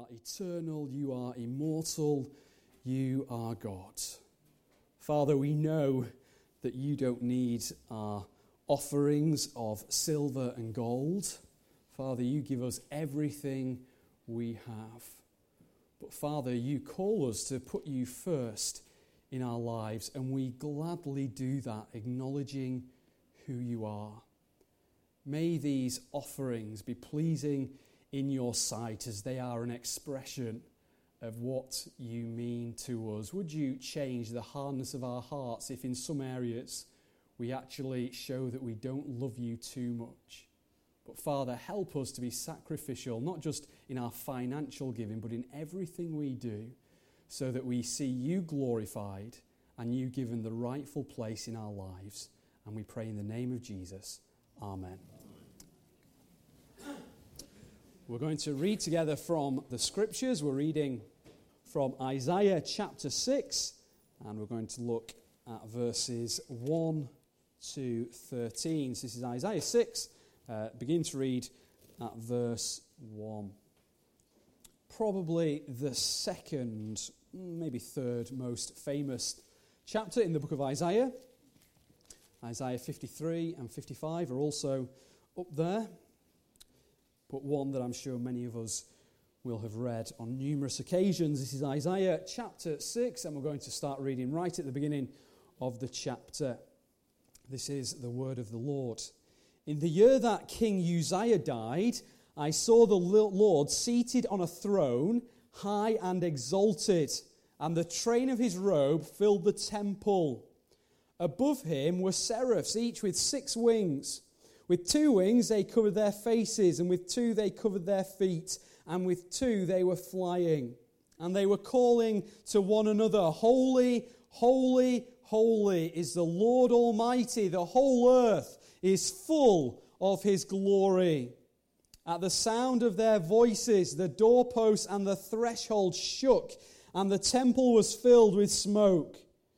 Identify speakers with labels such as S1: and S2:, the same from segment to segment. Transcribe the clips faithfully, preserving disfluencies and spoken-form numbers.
S1: eternal, you are immortal, you are God. Father, we know that you don't need our offerings of silver and gold. Father, you give us everything we have. But Father, you call us to put you first in our lives, and we gladly do that, acknowledging who you are. May these offerings be pleasing in your sight as they are an expression of what you mean to us. Would you change the hardness of our hearts if in some areas we actually show that we don't love you too much? But Father, help us to be sacrificial, not just in our financial giving, but in everything we do, so that we see you glorified and you given the rightful place in our lives. And we pray in the name of Jesus. Amen. We're going to read together from the Scriptures. We're reading from Isaiah chapter six, and we're going to look at verses one to thirteen. So this is Isaiah six. Uh, begin to read at verse one. Probably the second, maybe third most famous chapter in the book of Isaiah. Isaiah fifty-three and fifty-five are also up there, but one that I'm sure many of us will have read on numerous occasions. This is Isaiah chapter six, and we're going to start reading right at the beginning of the chapter. This is the word of the Lord. In the year that King Uzziah died, I saw the Lord seated on a throne, high and exalted, and the train of his robe filled the temple. Above him were seraphs, each with six wings. With two wings they covered their faces, and with two they covered their feet, and with two they were flying. And they were calling to one another, Holy, holy, holy is the Lord Almighty. The whole earth is full of his glory. At the sound of their voices, the doorposts and the threshold shook, and the temple was filled with smoke.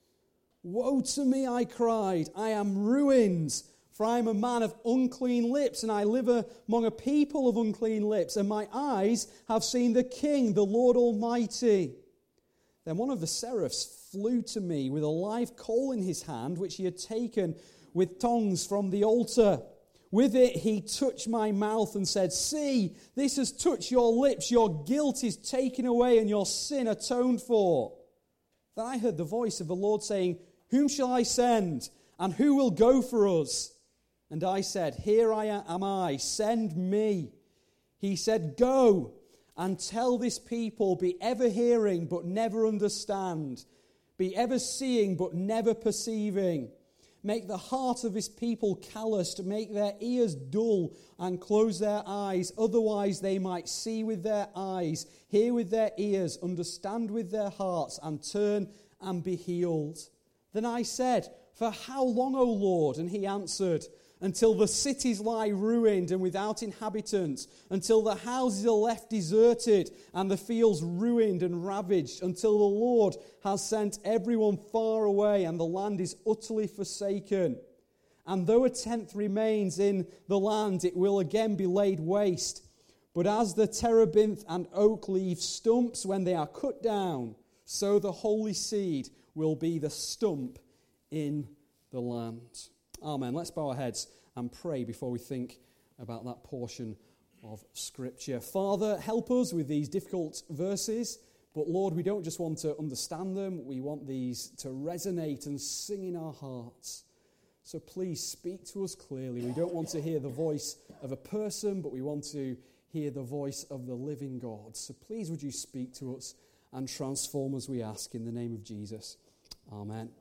S1: Woe to me, I cried, I am ruined, for I am a man of unclean lips, and I live among a people of unclean lips, and my eyes have seen the King, the Lord Almighty. Then one of the seraphs flew to me with a live coal in his hand, which he had taken with tongs from the altar. With it he touched my mouth and said, See, this has touched your lips, your guilt is taken away and your sin atoned for. Then I heard the voice of the Lord saying, Whom shall I send, and who will go for us? And I said, Here I am I, send me. He said, Go and tell this people, be ever hearing but never understand, be ever seeing but never perceiving. Make the heart of his people calloused, make their ears dull and close their eyes. Otherwise they might see with their eyes, hear with their ears, understand with their hearts, and turn and be healed. Then I said, For how long, O Lord? And he answered, Until the cities lie ruined and without inhabitants, until the houses are left deserted and the fields ruined and ravaged, until the Lord has sent everyone far away and the land is utterly forsaken. And though a tenth remains in the land, it will again be laid waste. But as the terebinth and oak leave stumps when they are cut down, so the holy seed will be the stump in the land. Amen. Let's bow our heads and pray before we think about that portion of Scripture. Father, help us with these difficult verses, but Lord, we don't just want to understand them, we want these to resonate and sing in our hearts. So please speak to us clearly. We don't want to hear the voice of a person, but we want to hear the voice of the living God. So please would you speak to us and transform us, we ask, in the name of Jesus. Amen.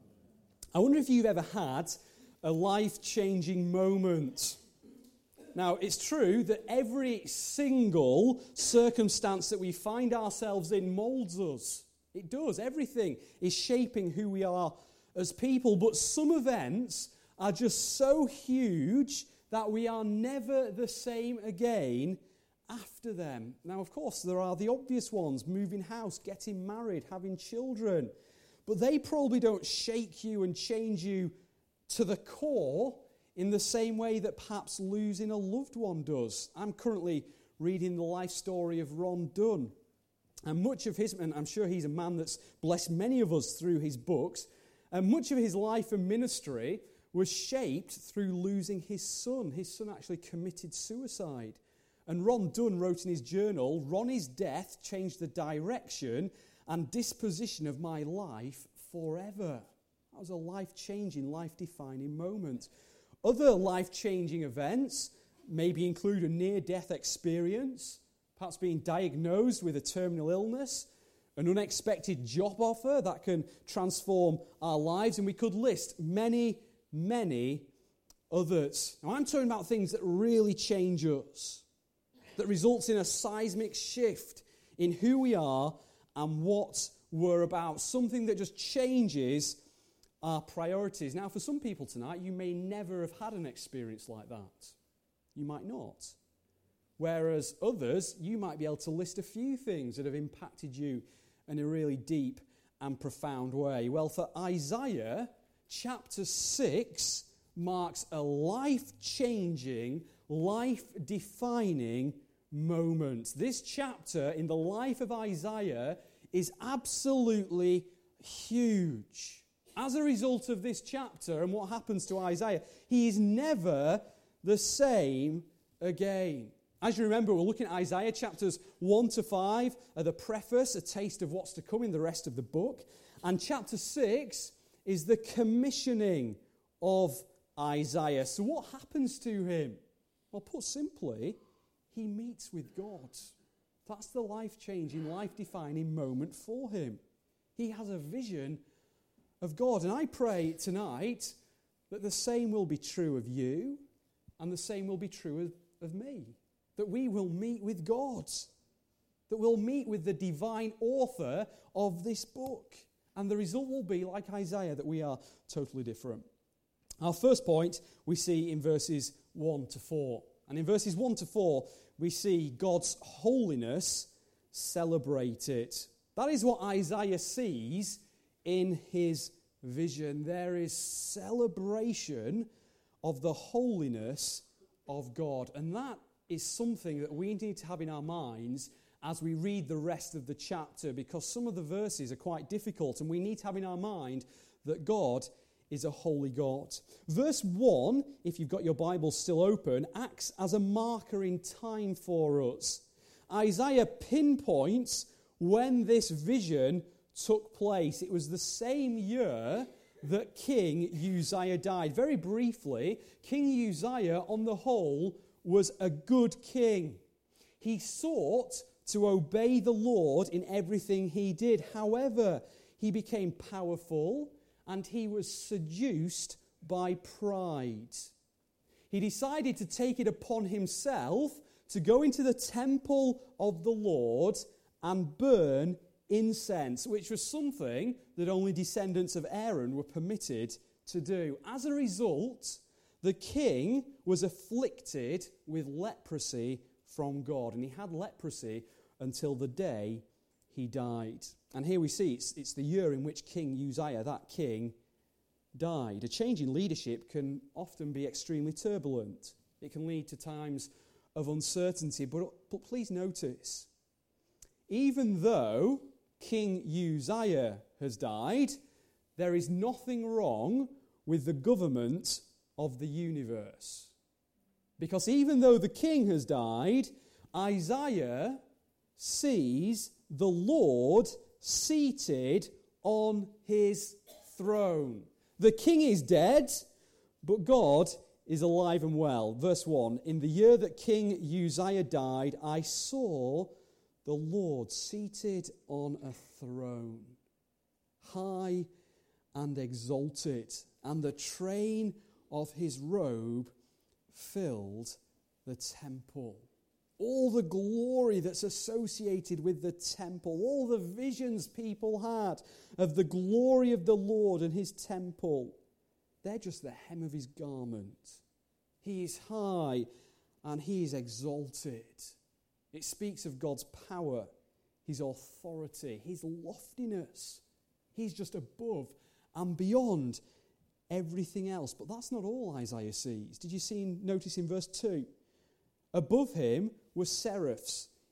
S1: I wonder if you've ever had a life-changing moment. Now, it's true that every single circumstance that we find ourselves in molds us. It does. Everything is shaping who we are as people. But some events are just so huge that we are never the same again after them. Now, of course, there are the obvious ones: moving house, getting married, having children. But they probably don't shake you and change you to the core in the same way that perhaps losing a loved one does. I'm currently reading the life story of Ron Dunn. And much of his, and I'm sure he's a man that's blessed many of us through his books, and much of his life and ministry was shaped through losing his son. His son actually committed suicide. And Ron Dunn wrote in his journal, Ronnie's death changed the direction and disposition of my life forever. That was a life-changing, life-defining moment. Other life-changing events maybe include a near-death experience, perhaps being diagnosed with a terminal illness, an unexpected job offer that can transform our lives, and we could list many, many others. Now, I'm talking about things that really change us, that results in a seismic shift in who we are and what we're about, something that just changes our priorities. Now, for some people tonight, you may never have had an experience like that. You might not. Whereas others, you might be able to list a few things that have impacted you in a really deep and profound way. Well, for Isaiah, chapter six marks a life-changing, life-defining moment. This chapter in the life of Isaiah is absolutely huge. As a result of this chapter and what happens to Isaiah, he is never the same again. As you remember, we're looking at Isaiah chapters one to five, are the preface, a taste of what's to come in the rest of the book. And chapter six is the commissioning of Isaiah. So what happens to him? Well, put simply, he meets with God. That's the life-changing, life-defining moment for him. He has a vision of God. And I pray tonight that the same will be true of you and the same will be true of, of me. That we will meet with God. That we'll meet with the divine author of this book. And the result will be, like Isaiah, that we are totally different. Our first point we see in verses one to four. And in verses one to four, we see God's holiness celebrated. That is what Isaiah sees in his vision. There is celebration of the holiness of God. And that is something that we need to have in our minds as we read the rest of the chapter, because some of the verses are quite difficult, and we need to have in our mind that God is a holy God. Verse one, if you've got your Bible still open, acts as a marker in time for us. Isaiah pinpoints when this vision took place. It was the same year that King Uzziah died. Very briefly, King Uzziah, on the whole, was a good king. He sought to obey the Lord in everything he did. However, he became powerful and he was seduced by pride. He decided to take it upon himself to go into the temple of the Lord and burn incense, which was something that only descendants of Aaron were permitted to do. As a result, the king was afflicted with leprosy from God, and he had leprosy until the day he died. And here we see it's, it's the year in which King Uzziah, that king, died. A change in leadership can often be extremely turbulent. It can lead to times of uncertainty, but, but please notice, even though King Uzziah has died, there is nothing wrong with the government of the universe. Because even though the king has died, Isaiah sees the Lord seated on his throne. The king is dead, but God is alive and well. Verse one, in the year that King Uzziah died, I saw the Lord seated on a throne, high and exalted, and the train of his robe filled the temple. All the glory that's associated with the temple, all the visions people had of the glory of the Lord and his temple, they're just the hem of his garment. He is high and he is exalted. It speaks of God's power, his authority, his loftiness. He's just above and beyond everything else. But that's not all Isaiah sees. Did you see? Notice in verse two? Above him were seraphs.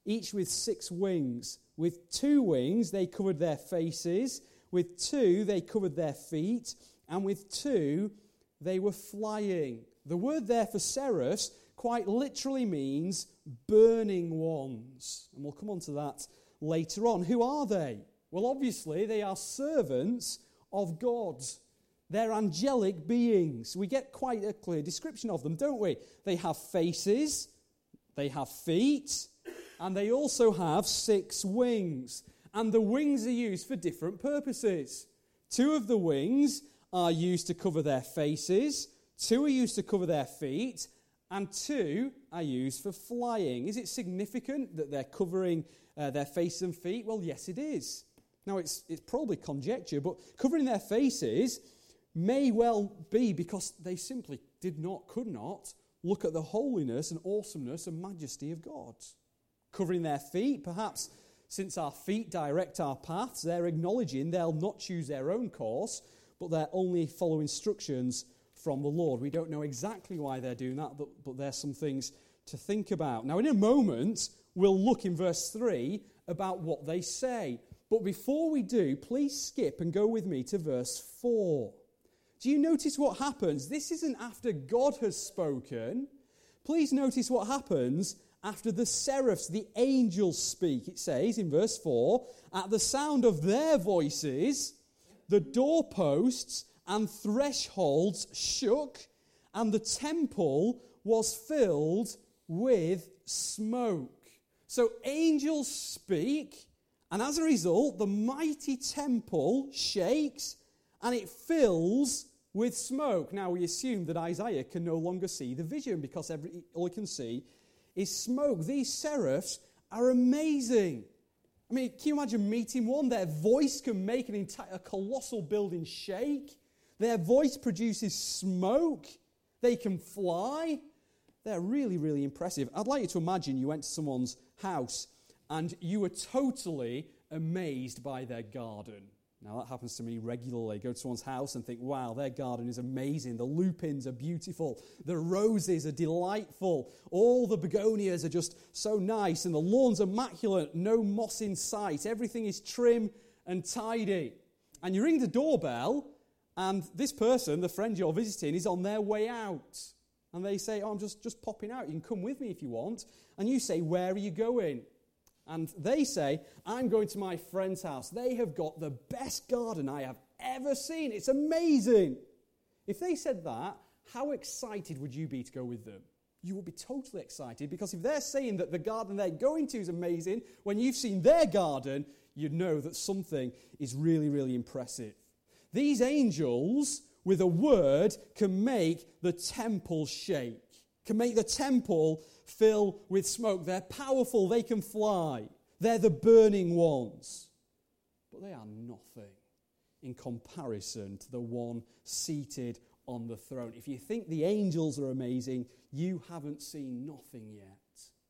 S1: each with six wings. With two wings they covered their faces, with two they covered their feet, and with two they were flying. The word there for seraphs quite literally means burning ones. And we'll come on to that later on. Who are they? Well, obviously they are servants of God. They're angelic beings. We get quite a clear description of them, don't we? They have faces, they have feet, and they also have six wings. And the wings are used for different purposes. Two of the wings are used to cover their faces, two are used to cover their feet, and two are used for flying. Is it significant that they're covering uh, their face and feet? Well, yes, it is. Now, it's, it's probably conjecture, but covering their faces may well be because they simply did not, could not, look at the holiness and awesomeness and majesty of God. Covering their feet, perhaps since our feet direct our paths, they're acknowledging they'll not choose their own course, but they'll only follow instructions from the Lord. We don't know exactly why they're doing that, but, but there's some things to think about. Now, in a moment, we'll look in verse three about what they say. But before we do, please skip and go with me to verse four. Do you notice what happens? This isn't after God has spoken. Please notice what happens after the seraphs, the angels, speak. It says in verse four, at the sound of their voices, the doorposts and thresholds shook, and the temple was filled with smoke. So angels speak, and as a result, the mighty temple shakes, and it fills with smoke. Now, we assume that Isaiah can no longer see the vision because every, all he can see is smoke. These seraphs are amazing. I mean, can you imagine meeting one? Their voice can make an entire a colossal building shake. Their voice produces smoke. They can fly. They're really, really impressive. I'd like you to imagine you went to someone's house and you were totally amazed by their garden. Now, that happens to me regularly. I go to someone's house and think, wow, their garden is amazing. The lupins are beautiful. The roses are delightful. All the begonias are just so nice. And the lawn's immaculate. No moss in sight. Everything is trim and tidy. And you ring the doorbell, and this person, the friend you're visiting, is on their way out. And they say, oh, I'm just, just popping out. You can come with me if you want. And you say, where are you going? And they say, I'm going to my friend's house. They have got the best garden I have ever seen. It's amazing. If they said that, how excited would you be to go with them? You would be totally excited, because if they're saying that the garden they're going to is amazing, when you've seen their garden, you'd know that something is really, really impressive. These angels, with a word, can make the temple shake, can make the temple fill with smoke. They're powerful, they can fly. They're the burning ones. But they are nothing in comparison to the one seated on the throne. If you think the angels are amazing, you haven't seen nothing yet.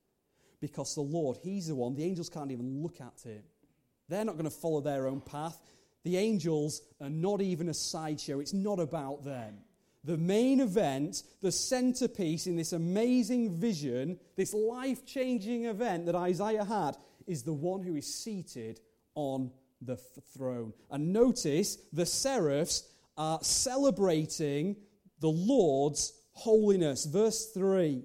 S1: Because the Lord, he's the one, the angels can't even look at him. They're not going to follow their own path. The angels are not even a sideshow. It's not about them. The main event, the centerpiece in this amazing vision, this life-changing event that Isaiah had, is the one who is seated on the f- throne. And notice, the seraphs are celebrating the Lord's holiness. Verse three.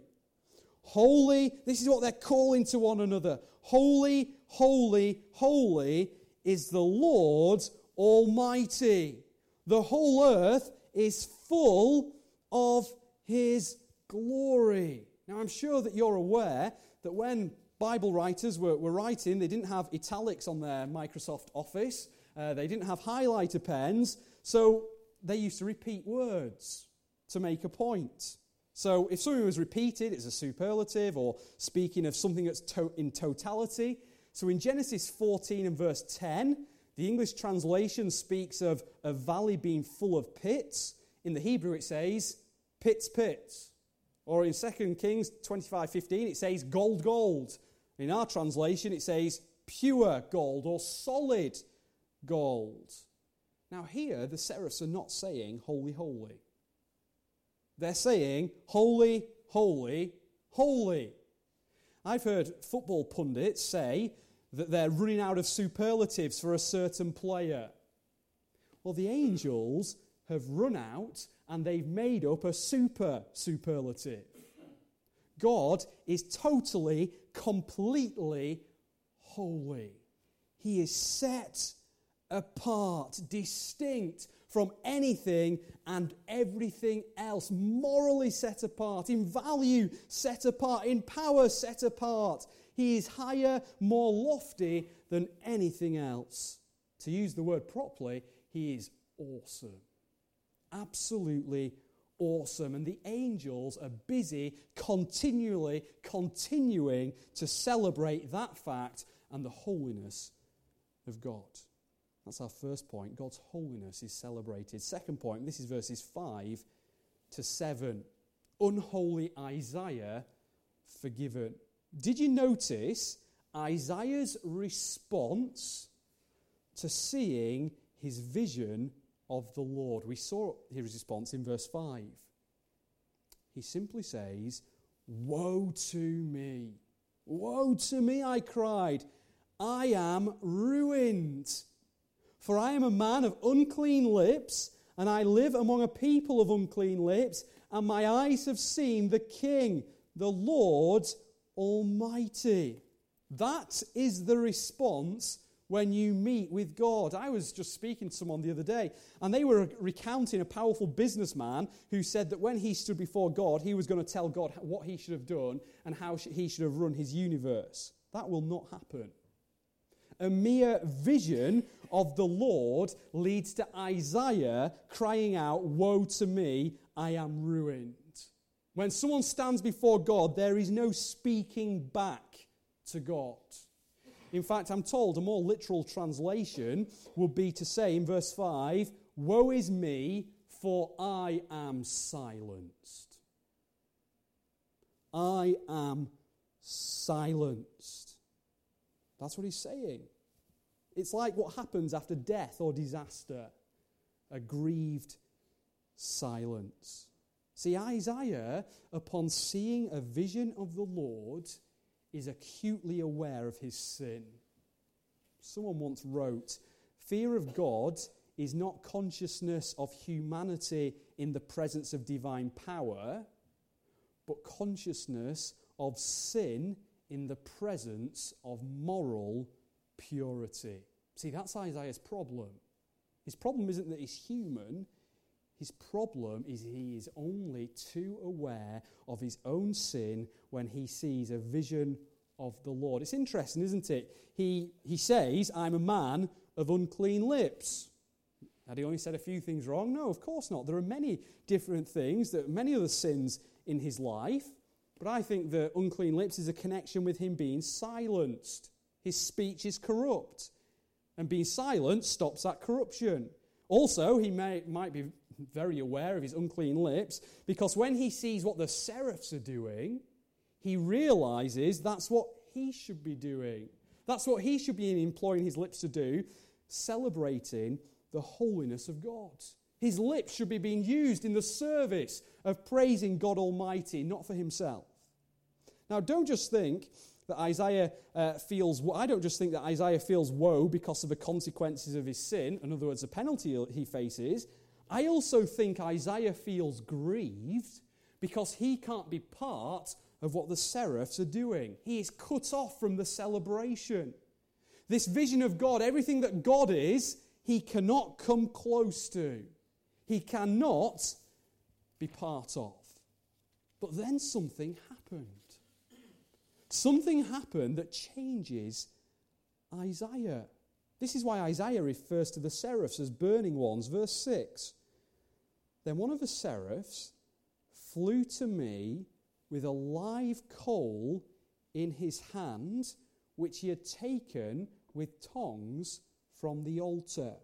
S1: Holy, this is what they're calling to one another. Holy, holy, holy is the Lord Almighty. The whole earth is full of his glory. Now, I'm sure that you're aware that when Bible writers were, were writing, they didn't have italics on their Microsoft Office. Uh, they didn't have highlighter pens. So they used to repeat words to make a point. So if something was repeated, it's a superlative or speaking of something that's to- in totality. So in Genesis fourteen and verse ten, the English translation speaks of a valley being full of pits. In the Hebrew it says, pits, pits. Or in Second Kings twenty-five fifteen it says, gold, gold. In our translation it says, pure gold or solid gold. Now here the seraphs are not saying, holy, holy. They're saying, holy, holy, holy. I've heard football pundits say that they're running out of superlatives for a certain player. Well, the angels have run out and they've made up a super superlative. God is totally, completely holy. He is set apart, distinct from anything and everything else, morally set apart, in value set apart, in power set apart. He is higher, more lofty than anything else. To use the word properly, he is awesome. Absolutely awesome. And the angels are busy continually continuing to celebrate that fact and the holiness of God. That's our first point. God's holiness is celebrated. Second point, this is verses five to seven. Unholy Isaiah forgiven. Did you notice Isaiah's response to seeing his vision of the Lord? We saw his response in verse five. He simply says, "Woe to me! Woe to me," I cried. "I am ruined. For I am a man of unclean lips, and I live among a people of unclean lips, and my eyes have seen the King, the Lord Almighty." That is the response when you meet with God. I was just speaking to someone the other day, and they were recounting a powerful businessman who said that when he stood before God, he was going to tell God what he should have done and how he should have run his universe. That will not happen. A mere vision of the Lord leads to Isaiah crying out, "Woe to me, I am ruined." When someone stands before God, there is no speaking back to God. In fact, I'm told a more literal translation would be to say in verse five, "Woe is me, for I am silenced." I am silenced. That's what he's saying. It's like what happens after death or disaster. A grieved silence. See, Isaiah, upon seeing a vision of the Lord, is acutely aware of his sin. Someone once wrote, "Fear of God is not consciousness of humanity in the presence of divine power, but consciousness of sin in the presence of moral purity." See, that's Isaiah's problem. His problem isn't that he's human. His problem is he is only too aware of his own sin when he sees a vision of the Lord. It's interesting, isn't it? He, he says, "I'm a man of unclean lips." Had he only said a few things wrong? No, of course not. There are many different things, that many other sins in his life. But I think that unclean lips is a connection with him being silenced. His speech is corrupt. And being silent stops that corruption. Also, he may, might be very aware of his unclean lips, because when he sees what the seraphs are doing, he realizes that's what he should be doing. That's what he should be employing his lips to do, celebrating the holiness of God. His lips should be being used in the service of praising God Almighty, not for himself. Now, don't just think that Isaiah uh, feels, I don't just think that Isaiah feels woe because of the consequences of his sin, in other words, the penalty he faces. I also think Isaiah feels grieved because he can't be part of what the seraphs are doing. He is cut off from the celebration. This vision of God, everything that God is, he cannot come close to. He cannot be part of. But then something happened. Something happened that changes Isaiah. This is why Isaiah refers to the seraphs as burning ones. Verse six. "Then one of the seraphs flew to me with a live coal in his hand, which he had taken with tongs from the altar."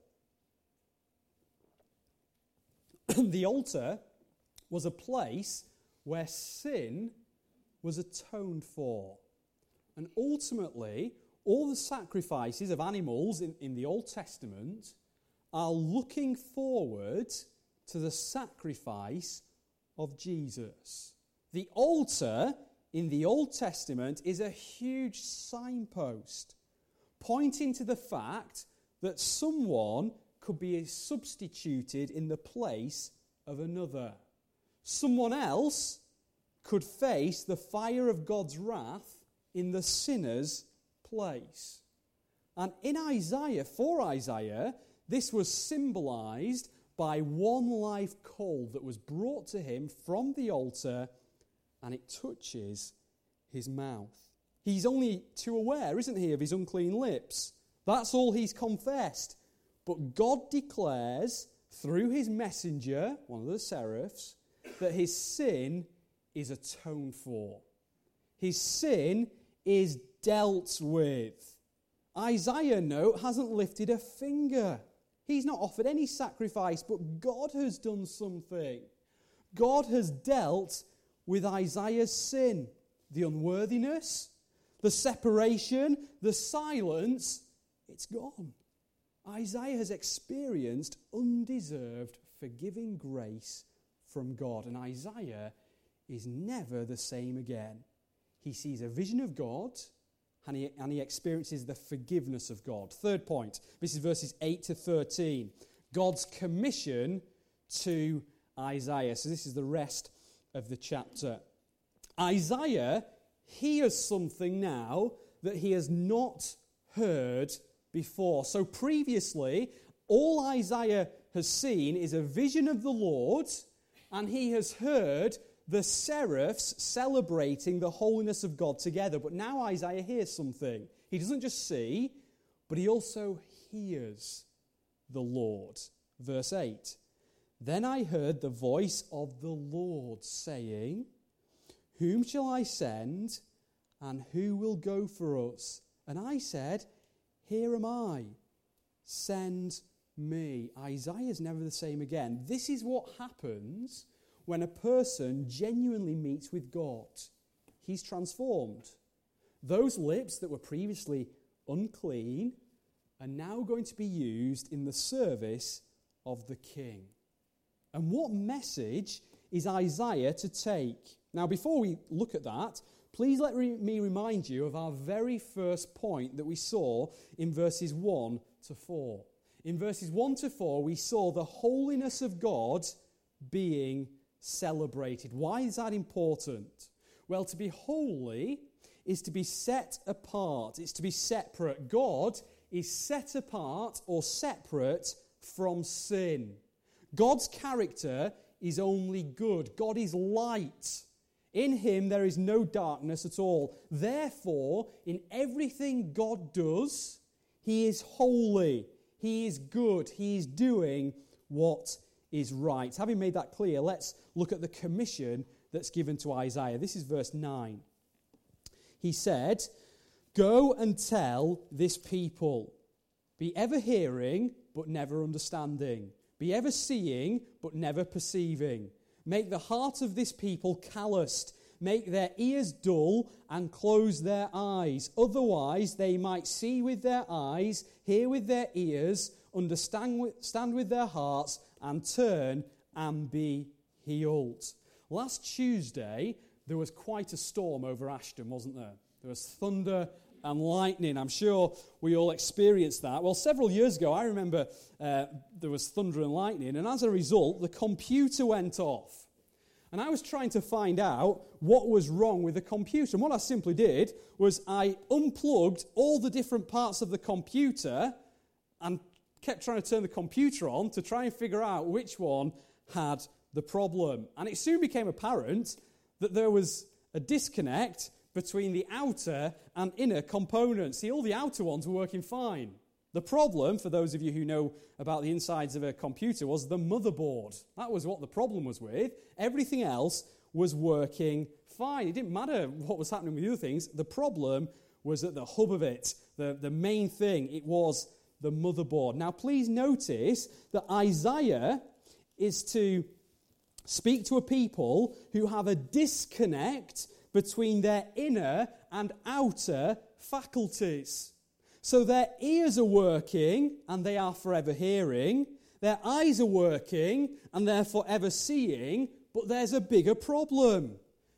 S1: The altar was a place where sin was atoned for. And ultimately, all the sacrifices of animals in, in the Old Testament are looking forward to the sacrifice of Jesus. The altar in the Old Testament is a huge signpost, pointing to the fact that someone could be substituted in the place of another. Someone else could face the fire of God's wrath in the sinner's place. And in Isaiah, for Isaiah, this was symbolized by one live coal that was brought to him from the altar, and it touches his mouth. He's only too aware, isn't he, of his unclean lips. That's all he's confessed. But God declares through his messenger, one of the seraphs, that his sin is atoned for. His sin is dealt with. Isaiah, note, hasn't lifted a finger. He's not offered any sacrifice, but God has done something. God has dealt with Isaiah's sin, the unworthiness, the separation, the silence. It's gone. Isaiah has experienced undeserved forgiving grace from God, and Isaiah is never the same again. He sees a vision of God, and he, and he experiences the forgiveness of God. Third point, this is verses eight to thirteen. God's commission to Isaiah. So this is the rest of the chapter. Isaiah hears something now that he has not heard before. So previously, all Isaiah has seen is a vision of the Lord, and he has heard the seraphs celebrating the holiness of God together. But now Isaiah hears something. He doesn't just see, but he also hears the Lord. Verse eight. Then I heard the voice of the Lord saying, "Whom shall I send, and who will go for us?" And I said, "Here am I, send me." Isaiah's never the same again. This is what happens when a person genuinely meets with God. He's transformed. Those lips that were previously unclean are now going to be used in the service of the king. And what message is Isaiah to take? Now, before we look at that, please let me remind you of our very first point that we saw in verses one to four. In verses one to four, we saw the holiness of God being celebrated. Why is that important? Well, to be holy is to be set apart. It's to be separate. God is set apart or separate from sin. God's character is only good. God is light. In him there is no darkness at all. Therefore, in everything God does, he is holy. He is good. He is doing what is right. Having made that clear, let's look at the commission that's given to Isaiah. This is verse nine. He said, "Go and tell this people, be ever hearing, but never understanding. Be ever seeing, but never perceiving. Make the heart of this people calloused. Make their ears dull and close their eyes. Otherwise they might see with their eyes, hear with their ears, understand with, stand with their hearts, and turn and be healed." Last Tuesday, there was quite a storm over Ashton, wasn't there? There was thunder and lightning. I'm sure we all experienced that. Well, several years ago, I remember uh, there was thunder and lightning, and as a result, the computer went off. And I was trying to find out what was wrong with the computer. And what I simply did was I unplugged all the different parts of the computer and kept trying to turn the computer on to try and figure out which one had the problem. And it soon became apparent that there was a disconnect between the outer and inner components. See, all the outer ones were working fine. The problem, for those of you who know about the insides of a computer, was the motherboard. That was what the problem was with. Everything else was working fine. It didn't matter what was happening with the other things. The problem was at the hub of it, the, the main thing. It was the motherboard. Now, please notice that Isaiah is to speak to a people who have a disconnect between their inner and outer faculties. So their ears are working, and they are forever hearing. Their eyes are working, and they're forever seeing. But there's a bigger problem.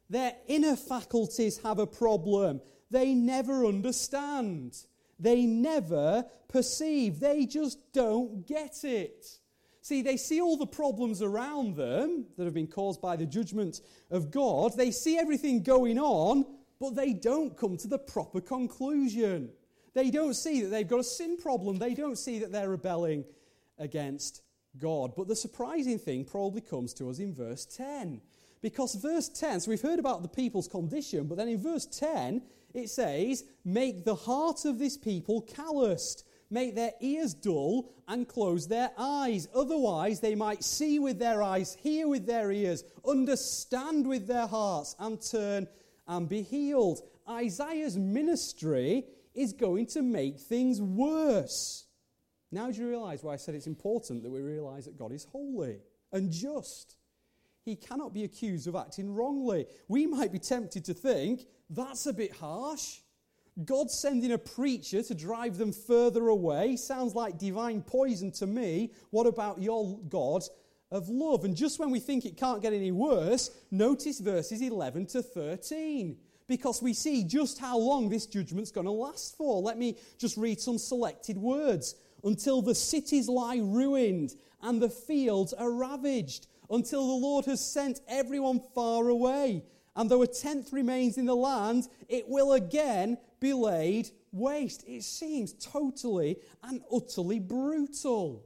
S1: Their inner faculties have a problem. They never understand. They never perceive. They just don't get it. See, they see all the problems around them that have been caused by the judgment of God. They see everything going on, but they don't come to the proper conclusion. They don't see that they've got a sin problem. They don't see that they're rebelling against God. But the surprising thing probably comes to us in verse ten. Because verse ten, so we've heard about the people's condition, but then in verse ten, it says, make the heart of this people calloused, make their ears dull, and close their eyes. Otherwise, they might see with their eyes, hear with their ears, understand with their hearts, and turn and be healed. Isaiah's ministry is going to make things worse. Now do you realize why I said it's important that we realize that God is holy and just? He cannot be accused of acting wrongly. We might be tempted to think, that's a bit harsh. God sending a preacher to drive them further away sounds like divine poison to me. What about your God of love? And just when we think it can't get any worse, notice verses eleven to thirteen. Because we see just how long this judgment's going to last for. Let me just read some selected words. Until the cities lie ruined and the fields are ravaged. Until the Lord has sent everyone far away. And though a tenth remains in the land, it will again be laid waste. It seems totally and utterly brutal.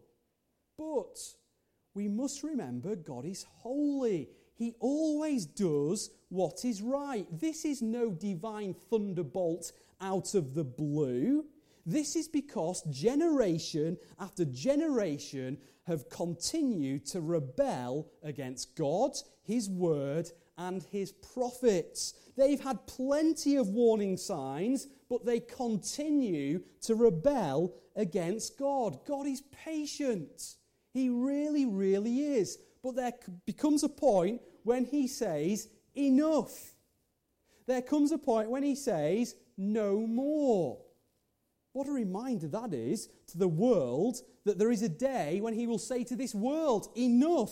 S1: But we must remember God is holy. He always does what is right. This is no divine thunderbolt out of the blue. This is because generation after generation have continued to rebel against God, His word, and His prophets. They've had plenty of warning signs, but they continue to rebel against God. God is patient. He really, really is. But there becomes a point when He says, enough. There comes a point when He says, no more. What a reminder that is to the world that there is a day when He will say to this world, enough,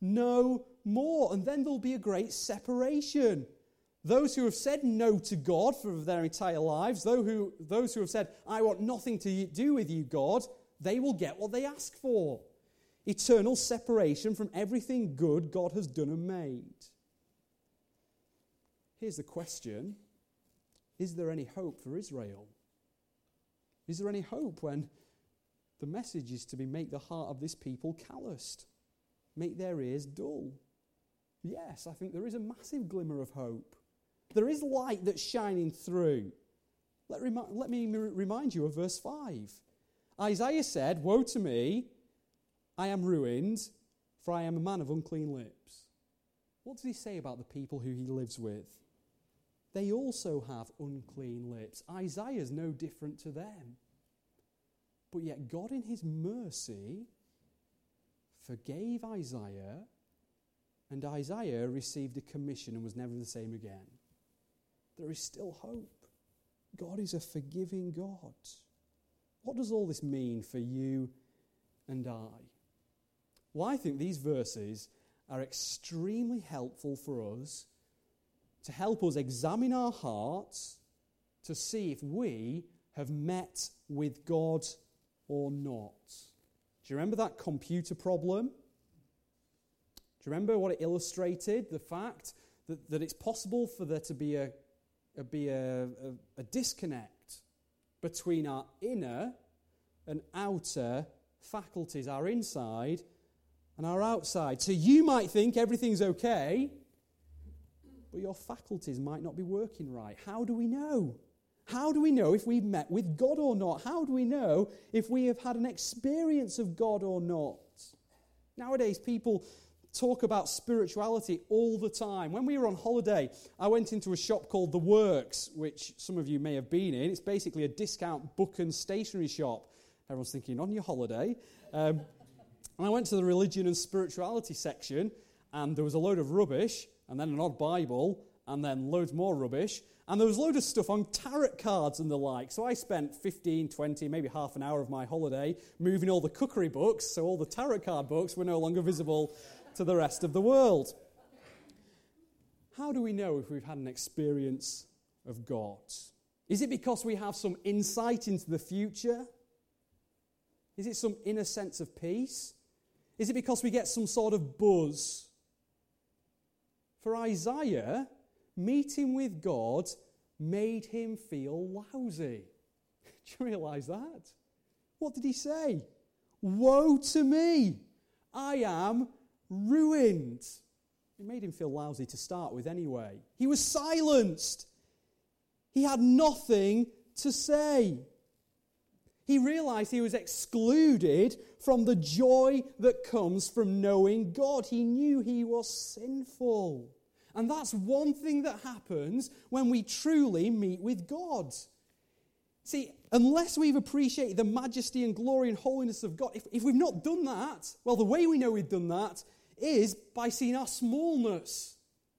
S1: no more. And then there'll be a great separation. Those who have said no to God for their entire lives, those who, those who have said, I want nothing to do with you, God, they will get what they ask for. Eternal separation from everything good God has done and made. Here's the question. Is there any hope for Israel? Is there any hope when the message is to be make the heart of this people calloused? Make their ears dull? Yes, I think there is a massive glimmer of hope. There is light that's shining through. Let, remi- let me remind you of verse five. Isaiah said, woe to me, I am ruined, for I am a man of unclean lips. What does he say about the people who he lives with? They also have unclean lips. Isaiah's no different to them. But yet God in His mercy forgave Isaiah, and Isaiah received a commission and was never the same again. There is still hope. God is a forgiving God. What does all this mean for you and I? Well, I think these verses are extremely helpful for us to help us examine our hearts to see if we have met with God or not. Do you remember that computer problem? Do you remember what it illustrated? The fact that, that it's possible for there to be a, a, be a, a, a disconnect between our inner and outer faculties, our inside and our outside. So you might think everything's okay, but your faculties might not be working right. How do we know? How do we know if we've met with God or not? How do we know if we have had an experience of God or not? Nowadays, people talk about spirituality all the time. When we were on holiday, I went into a shop called The Works, which some of you may have been in. It's basically a discount book and stationery shop. Everyone's thinking, on your holiday. Um, and I went to the religion and spirituality section, and there was a load of rubbish, and then an odd Bible, and then loads more rubbish. And there was loads of stuff on tarot cards and the like. So I spent fifteen, twenty, maybe half an hour of my holiday moving all the cookery books, so all the tarot card books were no longer visible to the rest of the world. how do we know if we've had an experience of God? Is it because we have some insight into the future? Is it some inner sense of peace? Is it because we get some sort of buzz? For Isaiah, meeting with God made him feel lousy. Do you realise that? What did he say? Woe to me! I am ruined. It made him feel lousy to start with anyway. He was silenced. He had nothing to say. He realized he was excluded from the joy that comes from knowing God. He knew he was sinful. And that's one thing that happens when we truly meet with God. See, unless we've appreciated the majesty and glory and holiness of God, if, if we've not done that, well, the way we know we've done that is by seeing our smallness,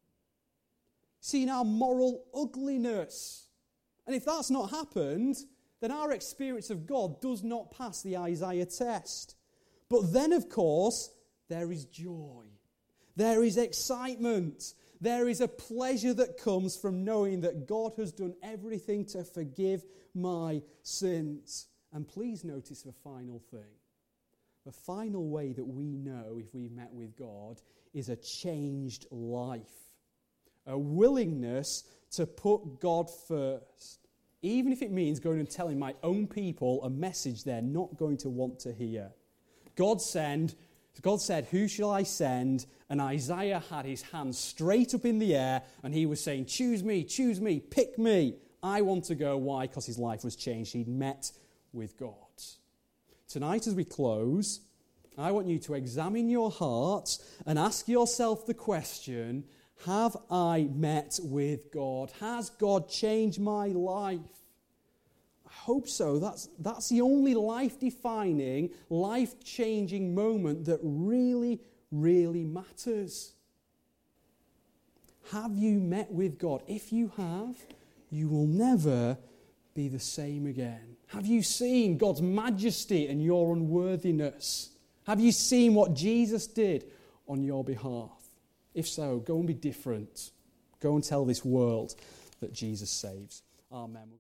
S1: seeing our moral ugliness. And if that's not happened, then our experience of God does not pass the Isaiah test. But then, of course, there is joy. There is excitement. There is a pleasure that comes from knowing that God has done everything to forgive my sins. And please notice the final thing. The final way that we know if we've met with God is a changed life. A willingness to put God first. Even if it means going and telling my own people a message they're not going to want to hear. God send, God said, who shall I send? And Isaiah had his hands straight up in the air and he was saying, choose me, choose me, pick me. I want to go. Why? Because his life was changed. He'd met with God. Tonight as we close, I want you to examine your hearts and ask yourself the question, have I met with God? Has God changed my life? I hope so. That's, that's the only life-defining, life-changing moment that really, really matters. Have you met with God? If you have, you will never be the same again. Have you seen God's majesty and your unworthiness? Have you seen what Jesus did on your behalf? If so, go and be different. Go and tell this world that Jesus saves. Amen.